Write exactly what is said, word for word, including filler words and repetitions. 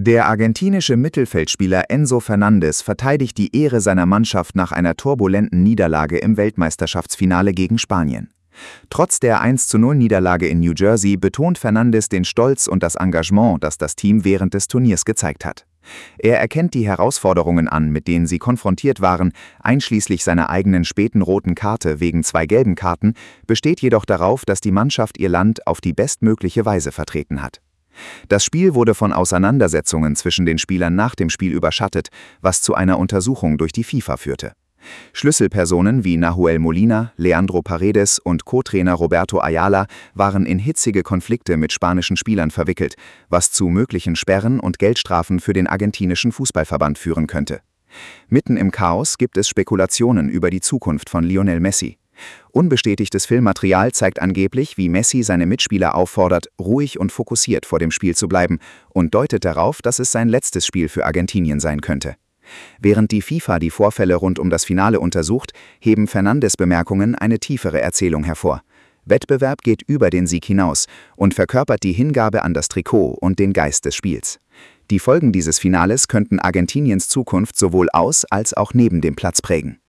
Der argentinische Mittelfeldspieler Enzo Fernández verteidigt die Ehre seiner Mannschaft nach einer turbulenten Niederlage im Weltmeisterschaftsfinale gegen Spanien. Trotz der eins zu null Niederlage in New Jersey betont Fernández den Stolz und das Engagement, das das Team während des Turniers gezeigt hat. Er erkennt die Herausforderungen an, mit denen sie konfrontiert waren, einschließlich seiner eigenen späten roten Karte wegen zwei gelben Karten, besteht jedoch darauf, dass die Mannschaft ihr Land auf die bestmögliche Weise vertreten hat. Das Spiel wurde von Auseinandersetzungen zwischen den Spielern nach dem Spiel überschattet, was zu einer Untersuchung durch die FIFA führte. Schlüsselpersonen wie Nahuel Molina, Leandro Paredes und Co-Trainer Roberto Ayala waren in hitzige Konflikte mit spanischen Spielern verwickelt, was zu möglichen Sperren und Geldstrafen für den argentinischen Fußballverband führen könnte. Mitten im Chaos gibt es Spekulationen über die Zukunft von Lionel Messi. Unbestätigtes Filmmaterial zeigt angeblich, wie Messi seine Mitspieler auffordert, ruhig und fokussiert vor dem Spiel zu bleiben und deutet darauf, dass es sein letztes Spiel für Argentinien sein könnte. Während die FIFA die Vorfälle rund um das Finale untersucht, heben Fernández' Bemerkungen eine tiefere Erzählung hervor. Wettbewerb geht über den Sieg hinaus und verkörpert die Hingabe an das Trikot und den Geist des Spiels. Die Folgen dieses Finales könnten Argentiniens Zukunft sowohl aus als auch neben dem Platz prägen.